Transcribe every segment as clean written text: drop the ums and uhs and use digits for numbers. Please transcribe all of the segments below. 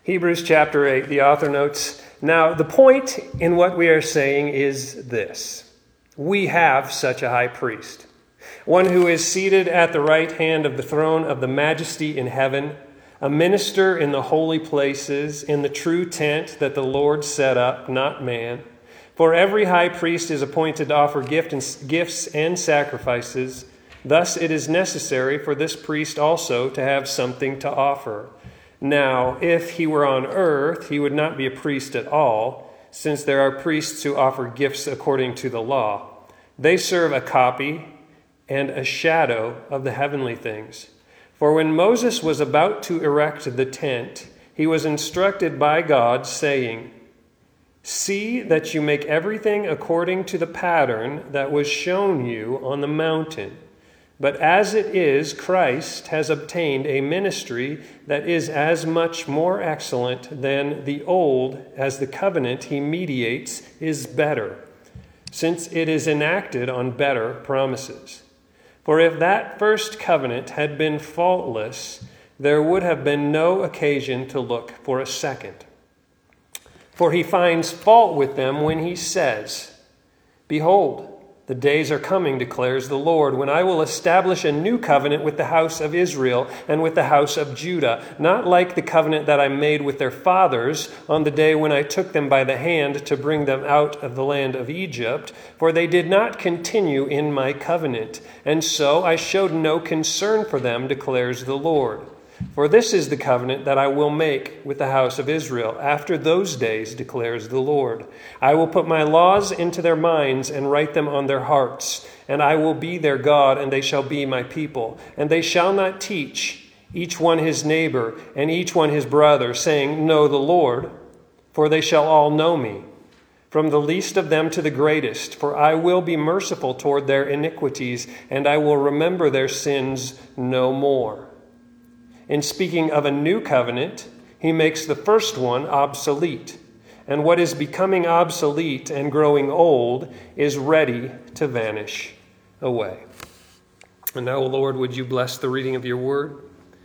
Hebrews chapter 8, the author notes, "Now the point in what we are saying is this. We have such a high priest, one who is seated at the right hand of the throne of the majesty in heaven, a minister in the holy places, in the true tent that the Lord set up, not man. For every high priest is appointed to offer gifts and sacrifices. Thus it is necessary for this priest also to have something to offer. Now, if he were on earth, he would not be a priest at all, since there are priests who offer gifts according to the law. They serve a copy and a shadow of the heavenly things. For when Moses was about to erect the tent, he was instructed by God, saying, 'See that you make everything according to the pattern that was shown you on the mountain.' But as it is, Christ has obtained a ministry that is as much more excellent than the old as the covenant he mediates is better, since it is enacted on better promises. For if that first covenant had been faultless, there would have been no occasion to look for a second. For he finds fault with them when he says, 'Behold, the days are coming, declares the Lord, when I will establish a new covenant with the house of Israel and with the house of Judah, not like the covenant that I made with their fathers on the day when I took them by the hand to bring them out of the land of Egypt, for they did not continue in my covenant, and so I showed no concern for them, declares the Lord. For this is the covenant that I will make with the house of Israel after those days, declares the Lord. I will put my laws into their minds and write them on their hearts, and I will be their God, and they shall be my people. And they shall not teach each one his neighbor and each one his brother, saying, Know the Lord, for they shall all know me, from the least of them to the greatest. For I will be merciful toward their iniquities, and I will remember their sins no more.' In speaking of a new covenant, he makes the first one obsolete. And what is becoming obsolete and growing old is ready to vanish away." And now, Lord, would you bless the reading of your word?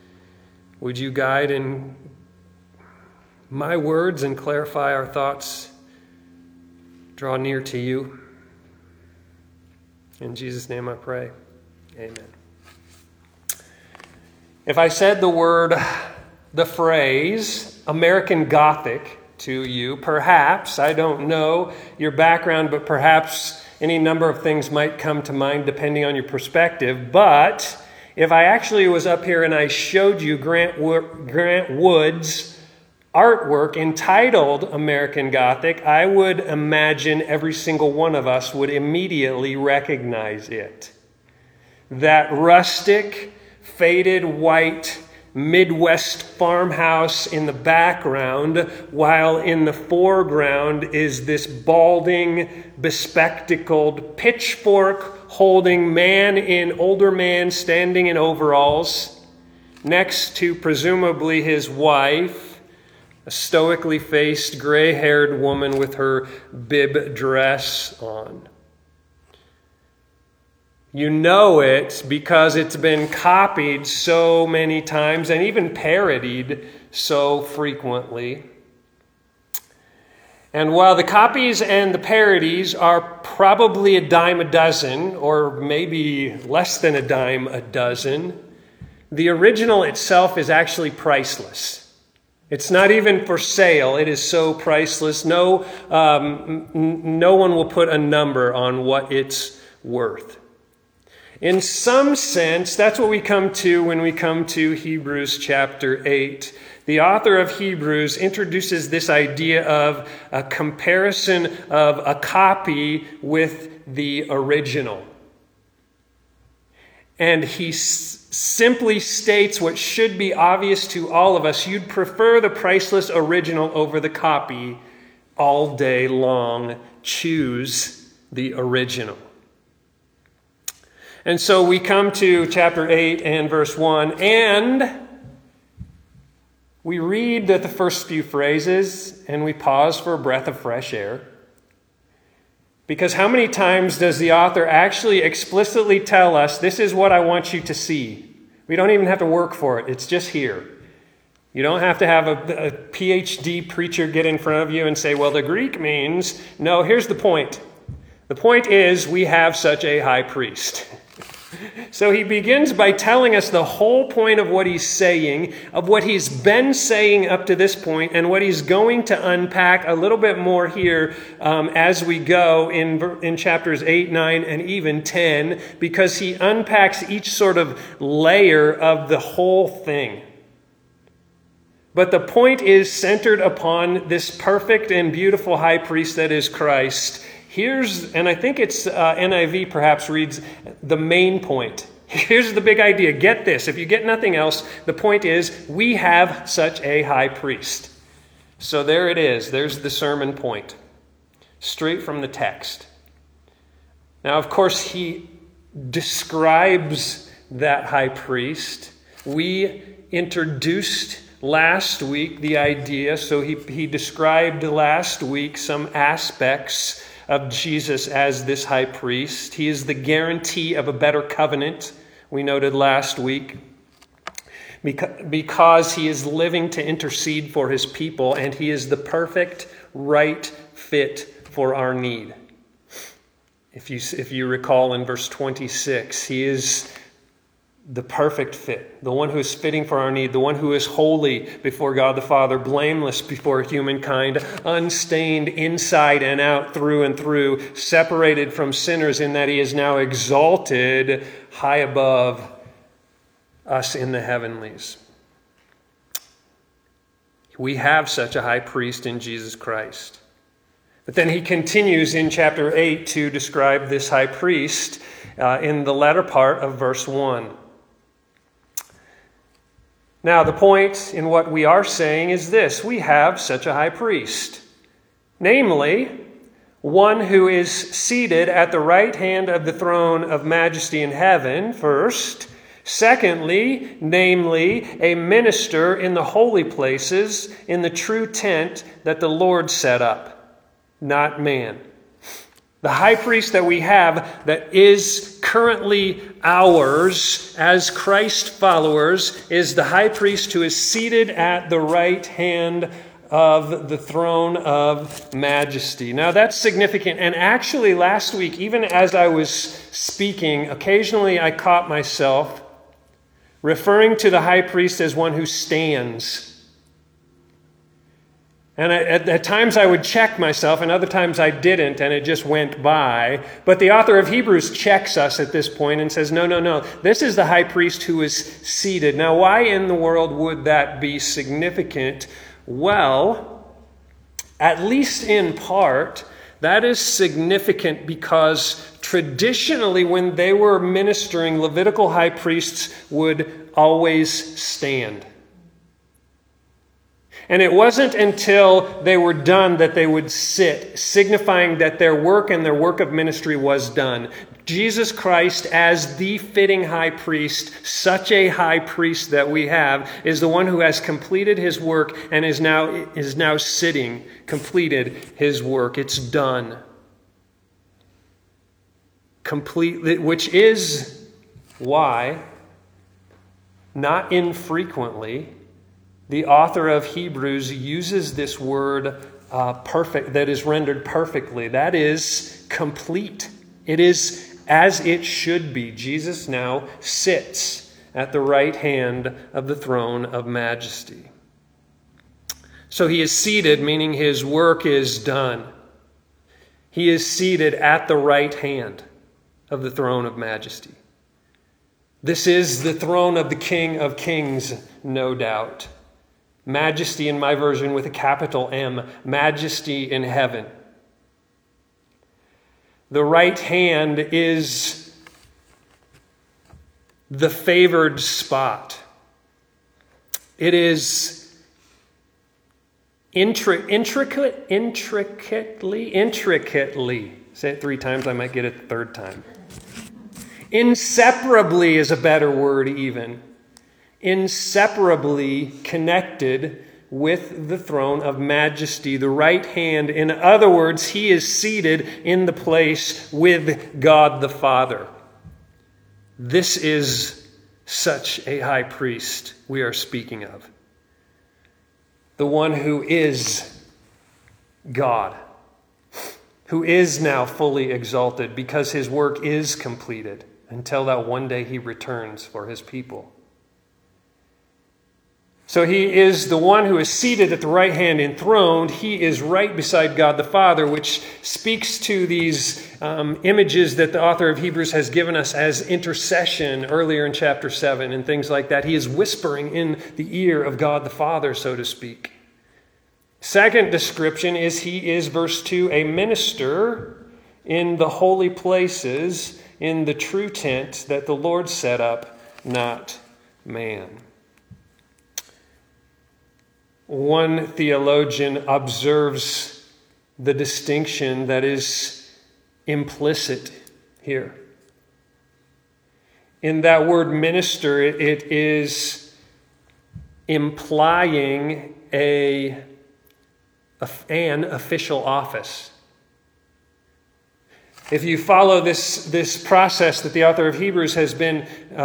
Would you guide in my words and clarify our thoughts? Draw near to you. In Jesus' name I pray. Amen. If I said the phrase American Gothic to you, perhaps, I don't know your background, but perhaps any number of things might come to mind depending on your perspective. But if I actually was up here and I showed you Grant Wood's artwork entitled American Gothic, I would imagine every single one of us would immediately recognize it. That rustic, faded white Midwest farmhouse in the background, while in the foreground is this balding, bespectacled, pitchfork-holding older man standing in overalls, next to presumably his wife, a stoically faced, gray-haired woman with her bib dress on. You know it because it's been copied so many times and even parodied so frequently. And while the copies and the parodies are probably a dime a dozen, or maybe less than a dime a dozen, the original itself is actually priceless. It's not even for sale. It is so priceless. No one will put a number on what it's worth. In some sense, that's what we come to when we come to Hebrews chapter 8. The author of Hebrews introduces this idea of a comparison of a copy with the original. And he simply states what should be obvious to all of us. You'd prefer the priceless original over the copy all day long. Choose the original. And so we come to chapter 8 and verse 1, and we read the first few phrases, and we pause for a breath of fresh air. Because how many times does the author actually explicitly tell us, this is what I want you to see? We don't even have to work for it. It's just here. You don't have to have a PhD preacher get in front of you and say, well, the Greek means. No, here's the point. The point is we have such a high priest. So he begins by telling us the whole point of what he's saying, of what he's been saying up to this point, and what he's going to unpack a little bit more here as we go in chapters 8, 9, and even 10, because he unpacks each sort of layer of the whole thing. But the point is centered upon this perfect and beautiful high priest that is Christ. And I think it's NIV perhaps reads the main point. Here's the big idea. Get this. If you get nothing else, the point is we have such a high priest. So there it is. There's the sermon point. Straight from the text. Now, of course, he describes that high priest. We introduced last week the idea. So he described last week some aspects of Jesus as this high priest. He is the guarantee of a better covenant, we noted last week, because he is living to intercede for his people, and he is the perfect, right fit for our need. If you recall in verse 26, he is the perfect fit, the one who is fitting for our need, the one who is holy before God the Father, blameless before humankind, unstained inside and out, through and through, separated from sinners in that he is now exalted high above us in the heavenlies. We have such a high priest in Jesus Christ. But then he continues in chapter 8 to describe this high priest in the latter part of verse 1. Now, the point in what we are saying is this: we have such a high priest, namely, one who is seated at the right hand of the throne of majesty in heaven, first. Secondly, namely, a minister in the holy places, in the true tent that the Lord set up, not man. The high priest that we have that is currently ours as Christ followers is the high priest who is seated at the right hand of the throne of majesty. Now that's significant. And actually last week, even as I was speaking, occasionally I caught myself referring to the high priest as one who stands. And at times I would check myself, and other times I didn't, and it just went by. But the author of Hebrews checks us at this point and says, no. This is the high priest who is seated. Now, why in the world would that be significant? Well, at least in part, that is significant because traditionally when they were ministering, Levitical high priests would always stand. And it wasn't until they were done that they would sit, signifying that their work and their work of ministry was done. Jesus Christ, as the fitting high priest, such a high priest that we have, is the one who has completed his work and is now sitting, completed his work. It's done. Completely, which is why, not infrequently, the author of Hebrews uses this word perfect, that is rendered perfectly. That is complete. It is as it should be. Jesus now sits at the right hand of the throne of majesty. So he is seated, meaning his work is done. He is seated at the right hand of the throne of majesty. This is the throne of the King of Kings, no doubt. Majesty in my version with a capital M. Majesty in heaven. The right hand is the favored spot. It is intricately, say it 3 times, I might get it the 3rd time. Inseparably is a better word even. Inseparably connected with the throne of majesty, the right hand. In other words, he is seated in the place with God the Father. This is such a high priest we are speaking of. the one who is God, who is now fully exalted because his work is completed until that one day he returns for his people. So he is the one who is seated at the right hand enthroned. He is right beside God the Father, which speaks to these images that the author of Hebrews has given us as intercession earlier in chapter 7 and things like that. He is whispering in the ear of God the Father, so to speak. Second description is he is, verse 2, a minister in the holy places, in the true tent that the Lord set up, not man. One theologian observes the distinction that is implicit here. In that word minister, it is implying an official office. If you follow this process that the author of Hebrews has been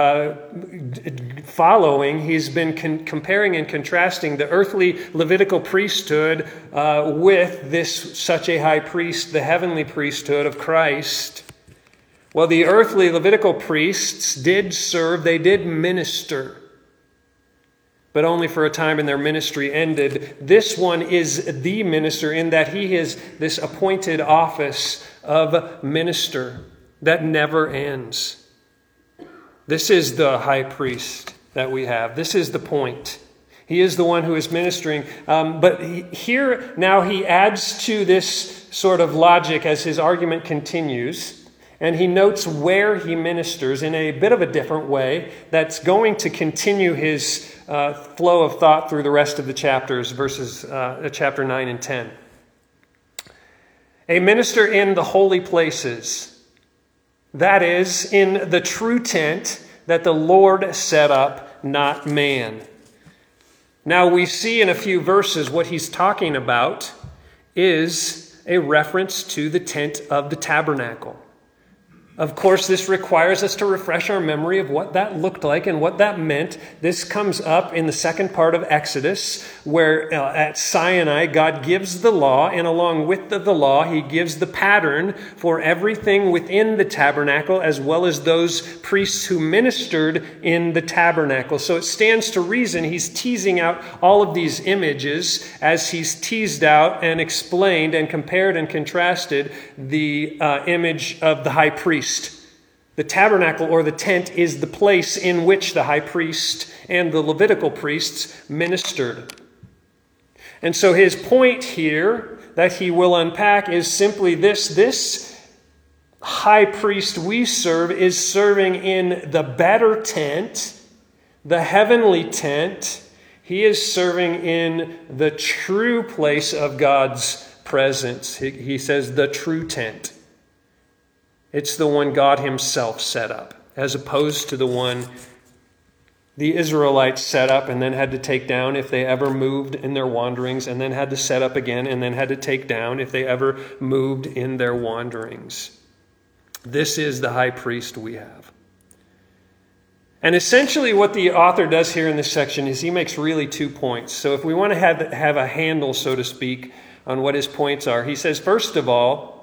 following, he's been comparing and contrasting the earthly Levitical priesthood with such a high priest, the heavenly priesthood of Christ. Well, the earthly Levitical priests did serve, they did minister, but only for a time, and their ministry ended. This one is the minister in that he is this appointed office of minister that never ends. This is the high priest that we have. This is the point. He is the one who is ministering. But here now he adds to this sort of logic as his argument continues. And he notes where he ministers in a bit of a different way that's going to continue his flow of thought through the rest of the chapters, verses chapter 9 and 10. A minister in the holy places, that is, in the true tent that the Lord set up, not man. Now we see in a few verses what he's talking about is a reference to the tent of the tabernacle. Of course, this requires us to refresh our memory of what that looked like and what that meant. This comes up in the second part of Exodus, where at Sinai, God gives the law, and along with the law, he gives the pattern for everything within the tabernacle, as well as those priests who ministered in the tabernacle. So it stands to reason he's teasing out all of these images as he's teased out and explained and compared and contrasted the image of the high priest. The tabernacle or the tent is the place in which the high priest and the Levitical priests ministered. And so his point here that he will unpack is simply this. This high priest we serve is serving in the better tent, the heavenly tent. He is serving in the true place of God's presence. He says the true tent. It's the one God himself set up, as opposed to the one the Israelites set up and then had to take down if they ever moved in their wanderings, and then had to set up again and then had to take down if they ever moved in their wanderings. This is the high priest we have. And essentially what the author does here in this section is he makes really 2 points. So if we want to have a handle, so to speak, on what his points are, he says, first of all,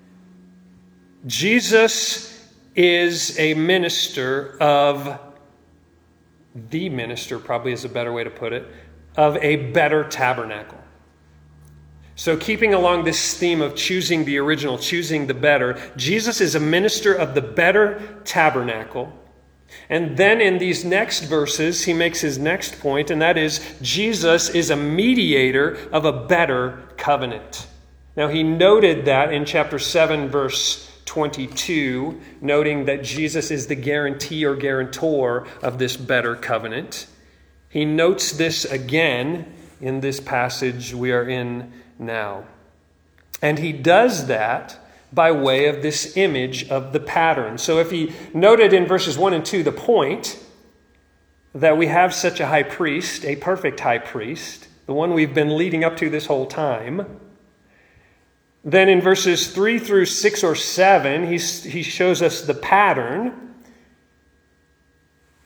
Jesus is a minister of, the minister probably is a better way to put it, of a better tabernacle. So keeping along this theme of choosing the original, choosing the better, Jesus is a minister of the better tabernacle. And then in these next verses, he makes his next point, and that is Jesus is a mediator of a better covenant. Now he noted that in chapter 7, verse 22, noting that Jesus is the guarantee or guarantor of this better covenant. He notes this again in this passage we are in now. And he does that by way of this image of the pattern. So if he noted in verses 1 and 2 the point that we have such a high priest, a perfect high priest, the one we've been leading up to this whole time, then in verses 3 through 6 or 7, he shows us the pattern.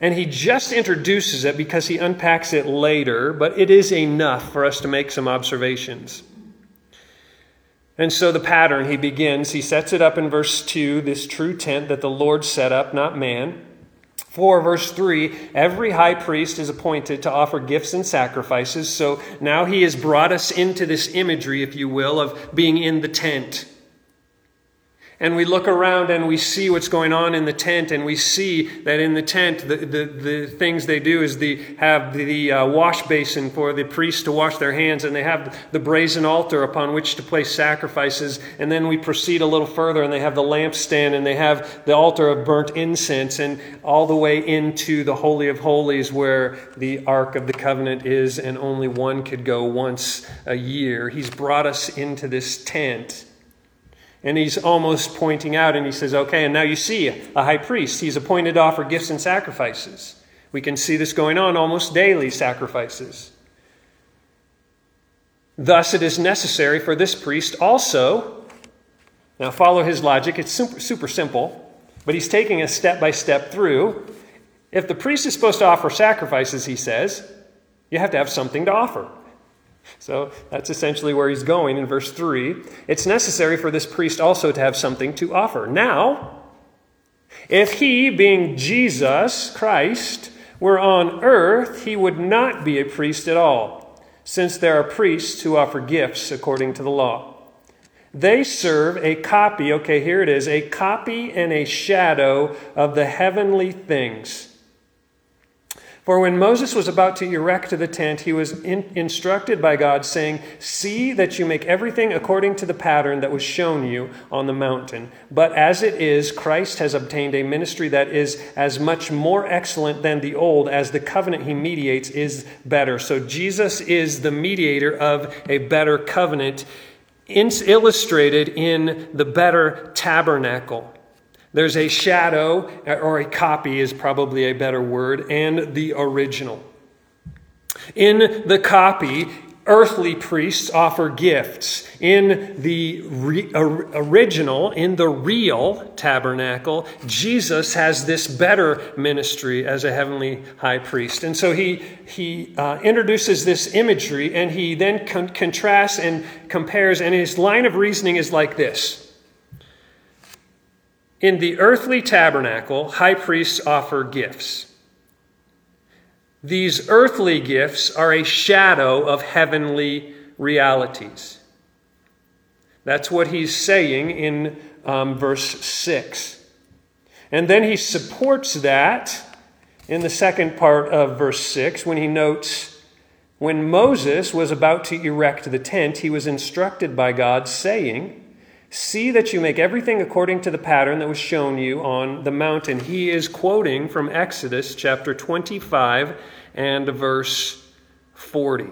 And he just introduces it because he unpacks it later, but it is enough for us to make some observations. And so the pattern, he sets it up in verse 2, this true tent that the Lord set up, not man. 4, verse 3, every high priest is appointed to offer gifts and sacrifices. So now he has brought us into this imagery, if you will, of being in the tent. And we look around and we see what's going on in the tent, and we see that in the tent, the things they do is they have the wash basin for the priests to wash their hands, and they have the brazen altar upon which to place sacrifices. And then we proceed a little further, and they have the lampstand, and they have the altar of burnt incense, and all the way into the Holy of Holies where the Ark of the Covenant is, and only one could go once a year. He's brought us into this tent. And he's almost pointing out, and he says, okay, and now you see a high priest. He's appointed to offer gifts and sacrifices. We can see this going on almost daily, sacrifices. Thus, it is necessary for this priest also, now follow his logic, it's super simple, but he's taking us step by step through. If the priest is supposed to offer sacrifices, he says, you have to have something to offer. So that's essentially where he's going in verse 3. It's necessary for this priest also to have something to offer. Now, if he, being Jesus Christ, were on earth, he would not be a priest at all, since there are priests who offer gifts according to the law. They serve a copy, okay, here it is, a copy and a shadow of the heavenly things. For when Moses was about to erect the tent, he was instructed by God, saying, see that you make everything according to the pattern that was shown you on the mountain. But as it is, Christ has obtained a ministry that is as much more excellent than the old, as the covenant he mediates is better. So Jesus is the mediator of a better covenant, illustrated in the better tabernacle. There's a shadow, or a copy is probably a better word, and the original. In the copy, earthly priests offer gifts. In the original, in the real tabernacle, Jesus has this better ministry as a heavenly high priest. And so he introduces this imagery, and he then contrasts and compares, and his line of reasoning is like this. In the earthly tabernacle, high priests offer gifts. These earthly gifts are a shadow of heavenly realities. That's what he's saying in verse 6. And then he supports that in the second part of verse 6 when he notes, when Moses was about to erect the tent, he was instructed by God, saying, see that you make everything according to the pattern that was shown you on the mountain. He is quoting from Exodus chapter 25 and verse 40.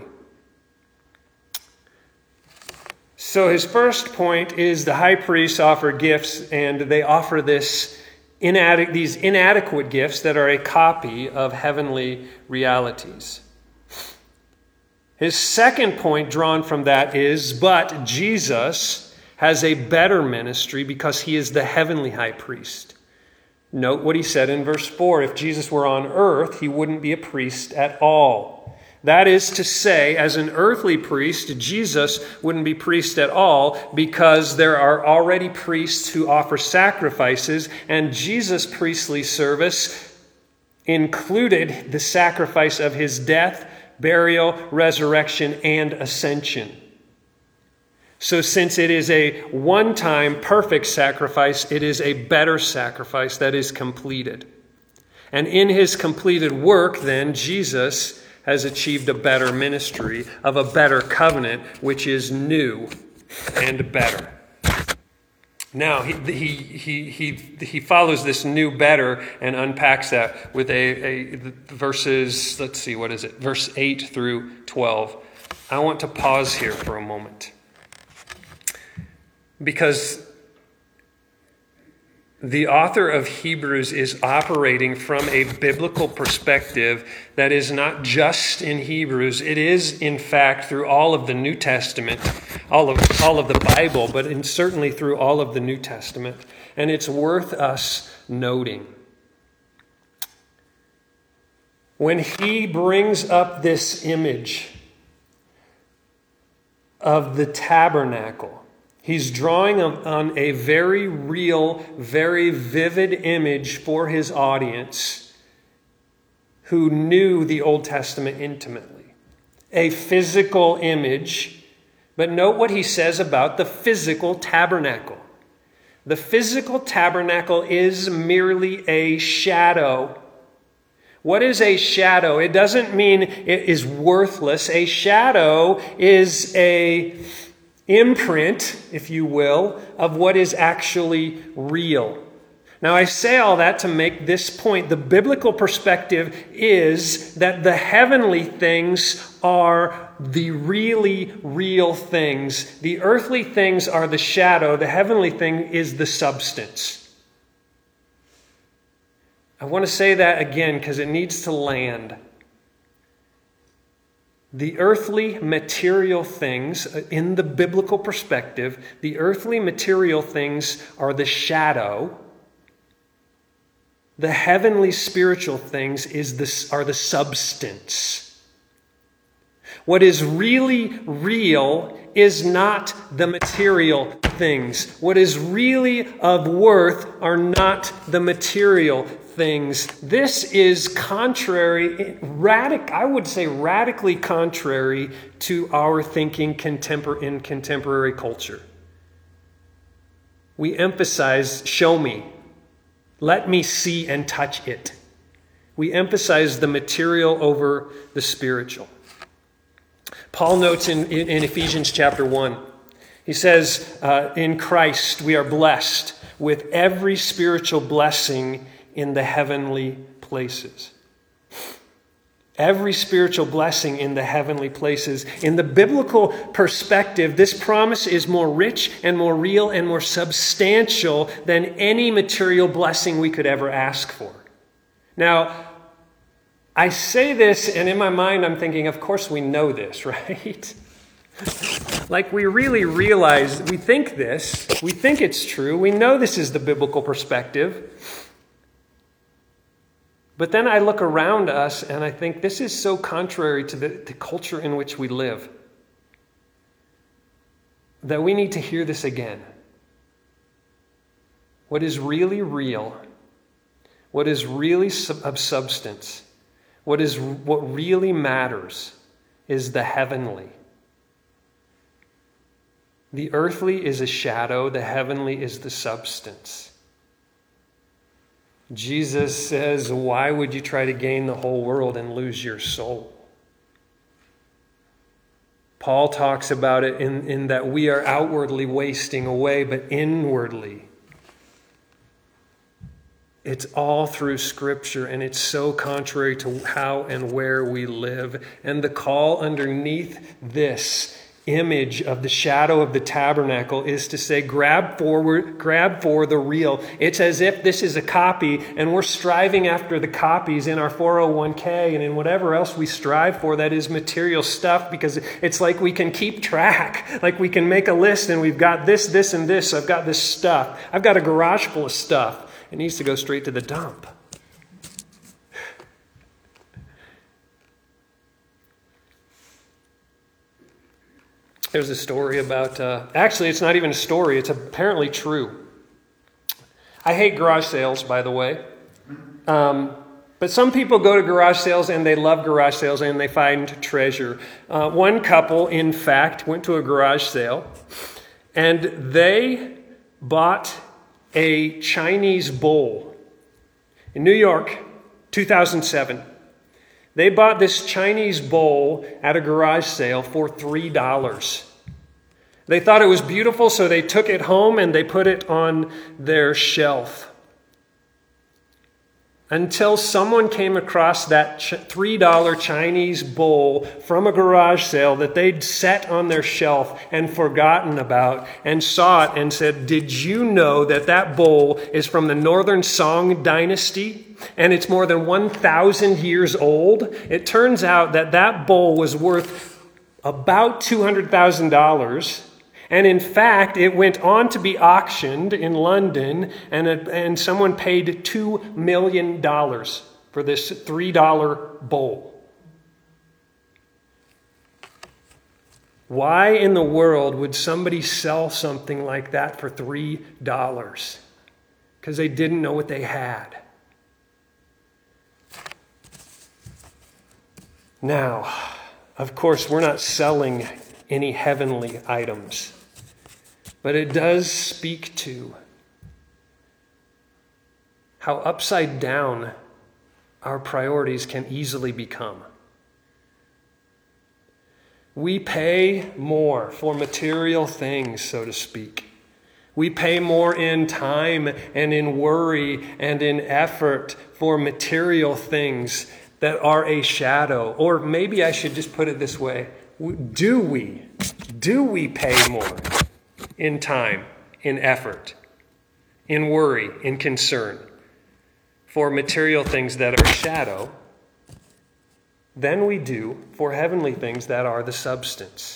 So his first point is the high priests offer gifts, and they offer these inadequate gifts that are a copy of heavenly realities. His second point drawn from that is, but Jesus has a better ministry because he is the heavenly high priest. Note what he said in verse 4. If Jesus were on earth, he wouldn't be a priest at all. That is to say, as an earthly priest, Jesus wouldn't be priest at all because there are already priests who offer sacrifices, and Jesus' priestly service included the sacrifice of his death, burial, resurrection, and ascension. So since it is a one-time perfect sacrifice, it is a better sacrifice that is completed. And in his completed work, then, Jesus has achieved a better ministry of a better covenant, which is new and better. Now, he follows this new better and unpacks that with verses, let's see, what is it? Verse 8 through 12. I want to pause here for a moment, because the author of Hebrews is operating from a biblical perspective that is not just in Hebrews. It is, in fact, through all of the New Testament, all of the Bible, but certainly through all of the New Testament. And it's worth us noting. when he brings up this image of the tabernacle, he's drawing on a very real, very vivid image for his audience who knew the Old Testament intimately. A physical image, but note what he says about the physical tabernacle. The physical tabernacle is merely a shadow. What is a shadow? It doesn't mean it is worthless. A shadow is a imprint, if you will, of what is actually real. Now, I say all that to make this point. The biblical perspective is that the heavenly things are the really real things. The earthly things are the shadow. The heavenly thing is the substance. I want to say that again because it needs to land. The earthly material things, in the biblical perspective, the earthly material things are the shadow. The heavenly spiritual things are the substance. What is really real is not the material things. What is really of worth are not the material things. This is contrary, I would say radically contrary to our thinking in contemporary culture. We emphasize, show me. Let me see and touch it. We emphasize the material over the spiritual. Paul notes in Ephesians chapter 1, he says, in Christ we are blessed with every spiritual blessing in the heavenly places. Every spiritual blessing in the heavenly places. In the biblical perspective, this promise is more rich and more real and more substantial than any material blessing we could ever ask for. Now, I say this, and in my mind I'm thinking, of course we know this, right? Like we really realize, we think this, we think it's true, we know this is the biblical perspective. But then I look around us and I think this is so contrary to the culture in which we live that we need to hear this again. What is really real, what is really of substance, what really matters is the heavenly. The earthly is a shadow, the heavenly is the substance. Jesus says, why would you try to gain the whole world and lose your soul? Paul talks about it in that we are outwardly wasting away, but inwardly. It's all through Scripture, and it's so contrary to how and where we live. And the call underneath this image of the shadow of the tabernacle is to say, grab for the real. It's as if this is a copy and we're striving after the copies in our 401k and in whatever else we strive for that is material stuff, because it's like we can keep track, like we can make a list and we've got this, this, and this. I've got this stuff. I've got a garage full of stuff. It needs to go straight to the dump. There's a story about, actually it's not even a story, it's apparently true. I hate garage sales, by the way. But some people go to garage sales and they love garage sales and they find treasure. One couple, in fact, went to a garage sale and they bought a Chinese bowl in New York, 2007. They bought this Chinese bowl at a garage sale for $3. They thought it was beautiful, so they took it home and they put it on their shelf. Until someone came across that $3 Chinese bowl from a garage sale that they'd set on their shelf and forgotten about, and saw it and said, did you know that that bowl is from the Northern Song Dynasty? And it's more than 1,000 years old. It turns out that that bowl was worth about $200,000. And in fact, it went on to be auctioned in London, and someone paid $2 million for this $3 bowl. Why in the world would somebody sell something like that for $3? Because they didn't know what they had. Now, of course, we're not selling any heavenly items, but it does speak to how upside down our priorities can easily become. We pay more for material things, so to speak. We pay more in time and in worry and in effort for material things that are a shadow. Or maybe I should just put it this way. Do we pay more in time, in effort, in worry, in concern for material things that are a shadow than we do for heavenly things that are the substance?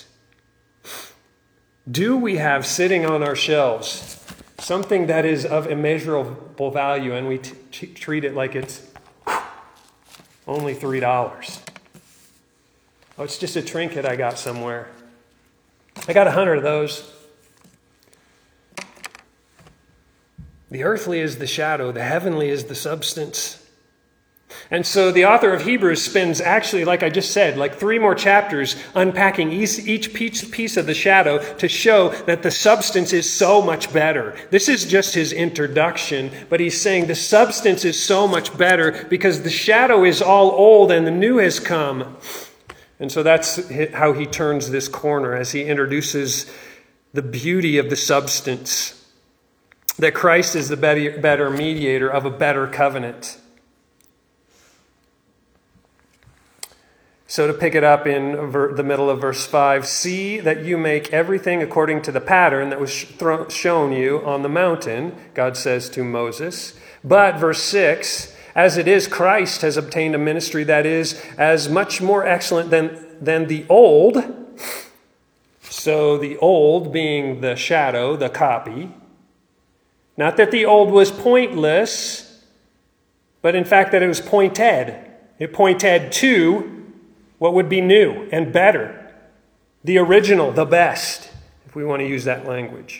Do we have sitting on our shelves something that is of immeasurable value and we treat it like it's only $3? Oh, it's just a trinket I got somewhere. I got 100 of those. The earthly is the shadow, the heavenly is the substance. And so the author of Hebrews spends actually, like I just said, like 3 more chapters unpacking each piece of the shadow to show that the substance is so much better. This is just his introduction, but he's saying the substance is so much better because the shadow is all old and the new has come. And so that's how he turns this corner as he introduces the beauty of the substance, that Christ is the better mediator of a better covenant. So to pick it up in the middle of verse 5, see that you make everything according to the pattern that was shown you on the mountain, God says to Moses. But, verse 6, as it is, Christ has obtained a ministry that is as much more excellent than the old. So the old being the shadow, the copy. Not that the old was pointless, but in fact that it was pointed. It pointed to what would be new and better. The original, the best, if we want to use that language.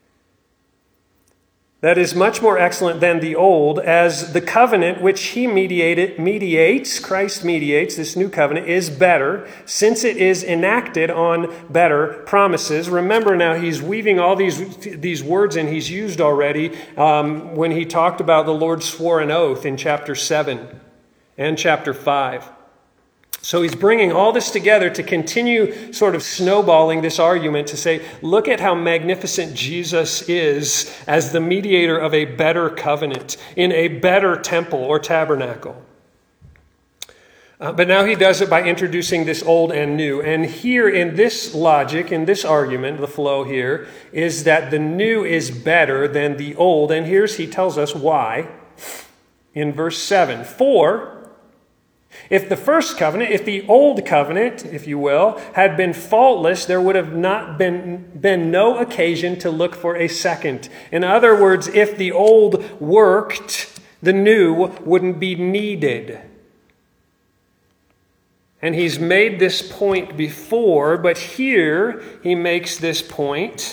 That is much more excellent than the old, as the covenant which he Christ mediates, this new covenant, is better, since it is enacted on better promises. Remember now, he's weaving all these words in he's used already when he talked about the Lord swore an oath in chapter 7 and chapter 5. So he's bringing all this together to continue sort of snowballing this argument to say, look at how magnificent Jesus is as the mediator of a better covenant in a better temple or tabernacle. But now he does it by introducing this old and new. And here in this logic, in this argument, the flow here, is that the new is better than the old. And he tells us why in verse 7. For if the first covenant, if the old covenant, if you will, had been faultless, there would have not been no occasion to look for a second. In other words, if the old worked, the new wouldn't be needed. And he's made this point before, but here he makes this point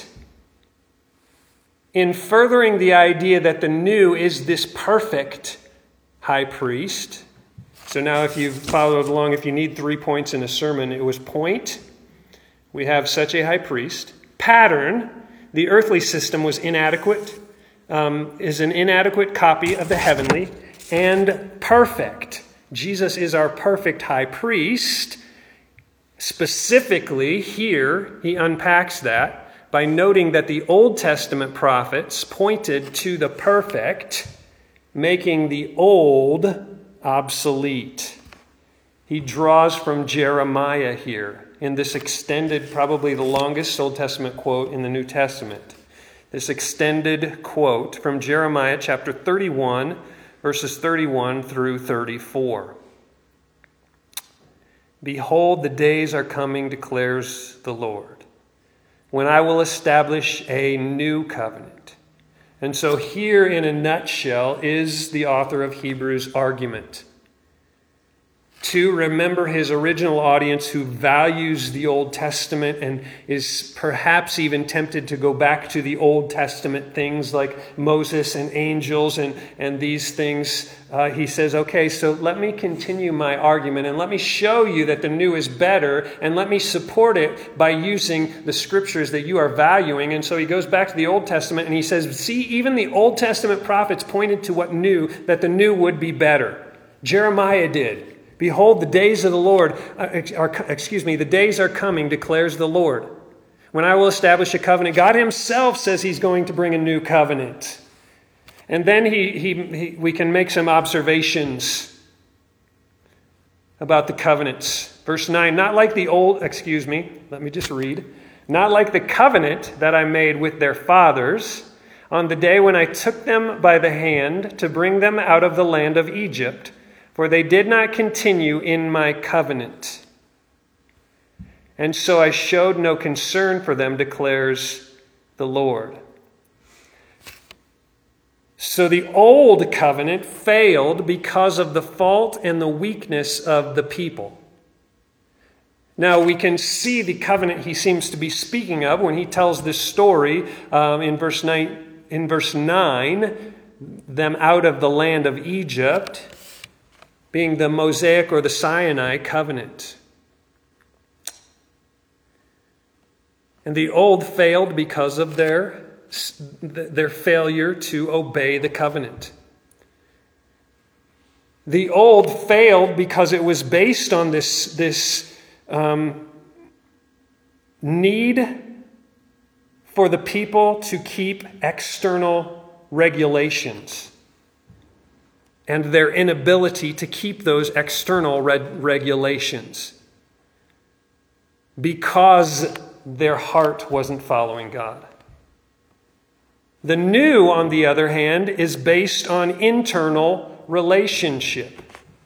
in furthering the idea that the new is this perfect high priest. So now if you've followed along, if you need 3 points in a sermon, it was point, we have such a high priest. Pattern, the earthly system was inadequate, is an inadequate copy of the heavenly. And perfect, Jesus is our perfect high priest. Specifically here, he unpacks that by noting that the Old Testament prophets pointed to the perfect, making the old obsolete. He draws from Jeremiah here in this extended, probably the longest Old Testament quote in the New Testament. This extended quote from Jeremiah chapter 31, verses 31 through 34. Behold, the days are coming, declares the Lord, when I will establish a new covenant. And so here in a nutshell is the author of Hebrews' argument. Two, remember his original audience who values the Old Testament and is perhaps even tempted to go back to the Old Testament things like Moses and angels and these things. He says, okay, so let me continue my argument and let me show you that the new is better and let me support it by using the scriptures that you are valuing. And so he goes back to the Old Testament and he says, see, even the Old Testament prophets pointed to that the new would be better. Jeremiah did. Behold, the days of the Lord, the days are coming, declares the Lord, when I will establish a covenant. God himself says he's going to bring a new covenant. And then we can make some observations about the covenants. Verse 9, not like the covenant that I made with their fathers on the day when I took them by the hand to bring them out of the land of Egypt, for they did not continue in my covenant. And so I showed no concern for them, declares the Lord. So the old covenant failed because of the fault and the weakness of the people. Now we can see the covenant he seems to be speaking of when he tells this story in verse 9, them out of the land of Egypt, being the Mosaic or the Sinai covenant. And the old failed because of their failure to obey the covenant. The old failed because it was based on this need for the people to keep external regulations and their inability to keep those external regulations because their heart wasn't following God. The new, on the other hand, is based on internal relationship.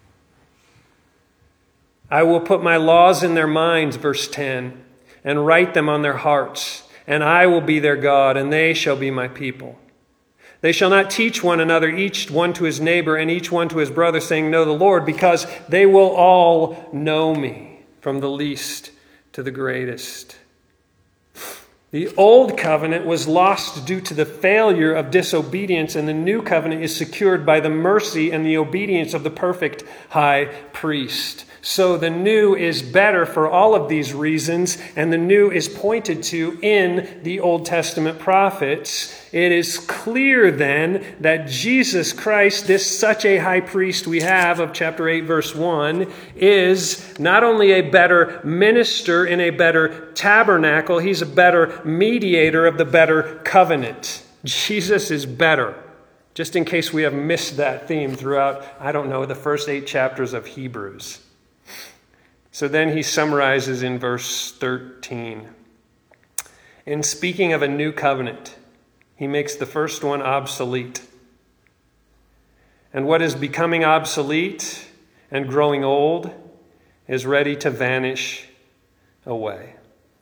I will put my laws in their minds, verse 10, and write them on their hearts, and I will be their God, and they shall be my people. They shall not teach one another, each one to his neighbor and each one to his brother, saying, know the Lord, because they will all know me, from the least to the greatest. The old covenant was lost due to the failure of disobedience, and the new covenant is secured by the mercy and the obedience of the perfect high priest. So the new is better for all of these reasons, and the new is pointed to in the Old Testament prophets. It is clear then that Jesus Christ, this such a high priest we have of chapter 8, verse 1, is not only a better minister in a better tabernacle, he's a better mediator of the better covenant. Jesus is better. Just in case we have missed that theme throughout, the first 8 chapters of Hebrews. So then he summarizes in verse 13. In speaking of a new covenant, he makes the first one obsolete. And what is becoming obsolete and growing old is ready to vanish away.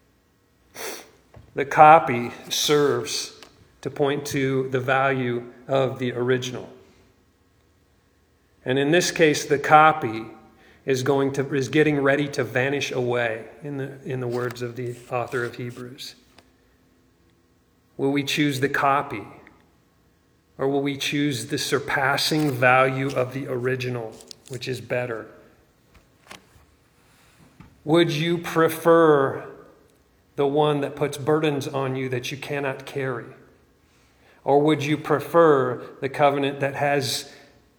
The copy serves to point to the value of the original. And in this case, the copy is getting ready to vanish away, in the words of the author of Hebrews. Will we choose the copy, or will we choose the surpassing value of the original, which is better? Would you prefer the one that puts burdens on you that you cannot carry? Or would you prefer the covenant that has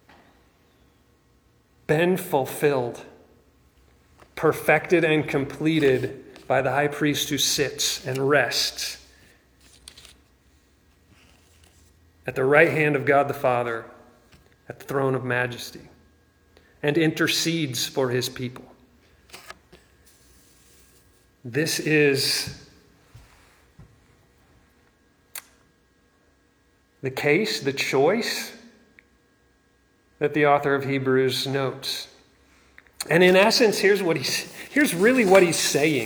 been fulfilled, perfected and completed by the high priest who sits and rests at the right hand of God the Father at the throne of majesty and intercedes for his people? This is the case, the choice that the author of Hebrews notes. And in essence, here's really what he's saying.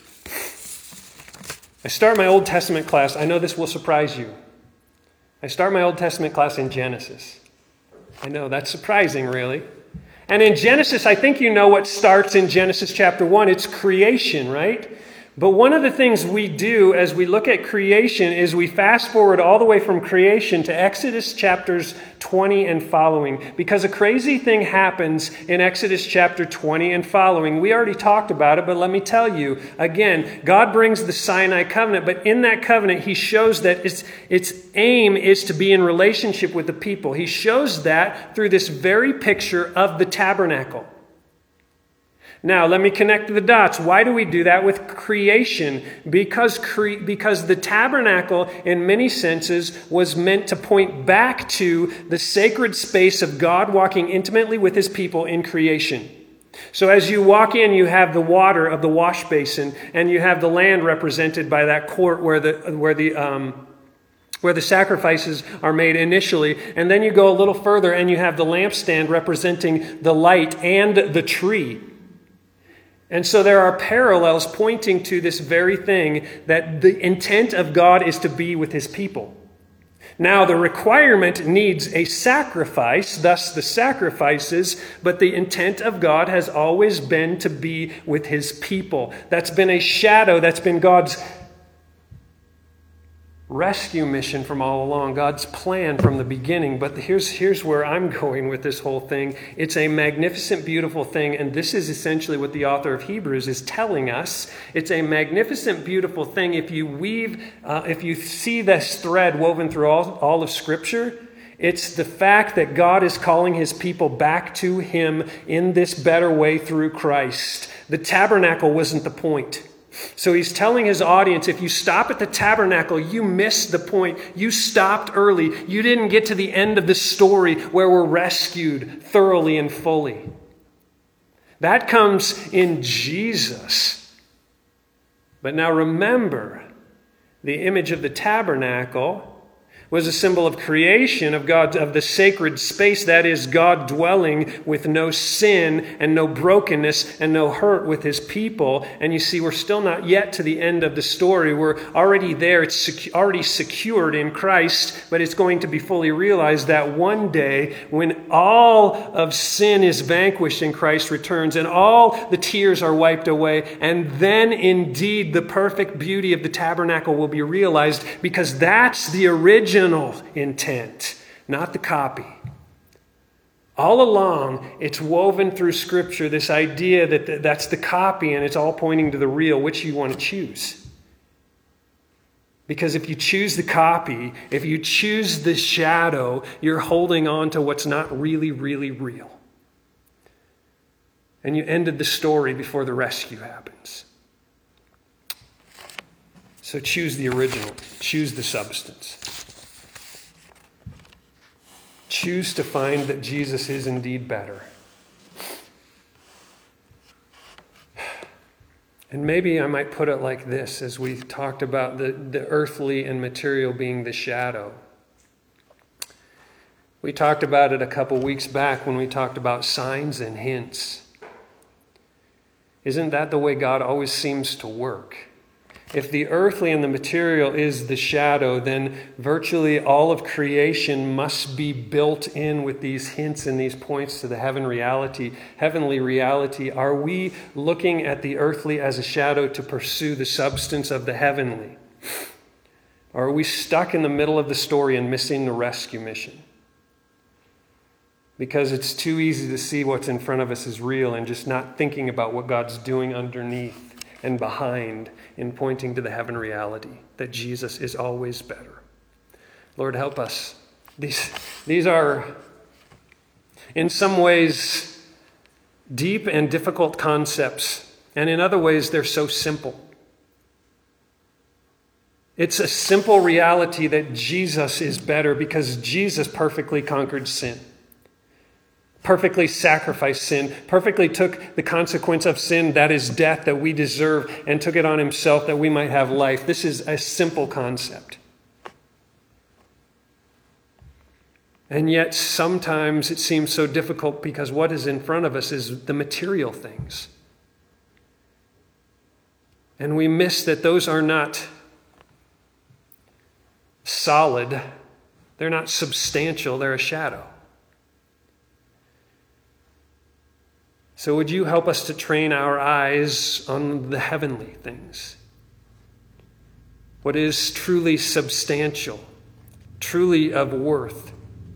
I start my Old Testament class. I know this will surprise you. I start my Old Testament class in Genesis. I know, that's surprising, really. And in Genesis, I think you know what starts in Genesis chapter 1. It's creation, right? But one of the things we do as we look at creation is we fast forward all the way from creation to Exodus chapters 20 and following. Because a crazy thing happens in Exodus chapter 20 and following. We already talked about it, but let me tell you again, God brings the Sinai covenant, but in that covenant, he shows that its aim is to be in relationship with the people. He shows that through this very picture of the tabernacle. Now, let me connect the dots. Why do we do that with creation? Because the tabernacle, in many senses, was meant to point back to the sacred space of God walking intimately with his people in creation. So as you walk in, you have the water of the wash basin, and you have the land represented by that court where the sacrifices are made initially. And then you go a little further, and you have the lampstand representing the light and the tree. And so there are parallels pointing to this very thing, that the intent of God is to be with his people. Now, the requirement needs a sacrifice, thus the sacrifices, but the intent of God has always been to be with his people. That's been a shadow, that's been God's rescue mission from all along, God's plan from the beginning. But here's where I'm going with this whole thing. It's a magnificent, beautiful thing, and this is essentially what the author of Hebrews is telling us. It's a magnificent, beautiful thing. If you see this thread woven through all of Scripture, it's the fact that God is calling his people back to him in this better way through Christ. The tabernacle wasn't the point. So he's telling his audience, if you stop at the tabernacle, you missed the point. You stopped early. You didn't get to the end of the story where we're rescued thoroughly and fully. That comes in Jesus. But now remember, the image of the tabernacle was a symbol of creation, of God, of the sacred space, that is, God dwelling with no sin and no brokenness and no hurt with his people. And you see, we're still not yet to the end of the story. We're already there. It's already secured in Christ, but it's going to be fully realized that one day, when all of sin is vanquished and Christ returns and all the tears are wiped away, and then indeed the perfect beauty of the tabernacle will be realized, because that's the original intent, not the copy. All along, it's woven through Scripture, this idea that that's the copy and it's all pointing to the real. Which you want to choose? Because if you choose the copy, if you choose the shadow, you're holding on to what's not really, really real. And you ended the story before the rescue happens. So choose the original. Choose the substance. Choose to find that Jesus is indeed better. And maybe I might put it like this, as we talked about the earthly and material being the shadow. We talked about it a couple weeks back when we talked about signs and hints. Isn't that the way God always seems to work? If the earthly and the material is the shadow, then virtually all of creation must be built in with these hints and these points to the heavenly reality. Are we looking at the earthly as a shadow to pursue the substance of the heavenly? Or are we stuck in the middle of the story and missing the rescue mission? Because it's too easy to see what's in front of us is real and just not thinking about what God's doing underneath and behind, in pointing to the heaven reality, that Jesus is always better. Lord, help us. These are, in some ways, deep and difficult concepts, and in other ways, they're so simple. It's a simple reality that Jesus is better because Jesus perfectly conquered sin. Perfectly sacrificed sin, perfectly took the consequence of sin, that is death, that we deserve, and took it on himself that we might have life. This is a simple concept. And yet sometimes it seems so difficult because what is in front of us is the material things. And we miss that those are not solid, they're not substantial, they're a shadow. So would you help us to train our eyes on the heavenly things? What is truly substantial, truly of worth?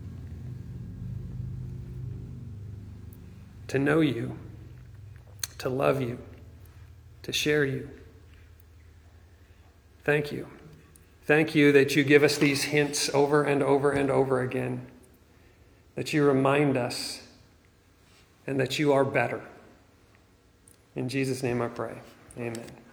To know you, to love you, to share you. Thank you. Thank you that you give us these hints over and over and over again, that you remind us, and that you are better. In Jesus' name I pray. Amen.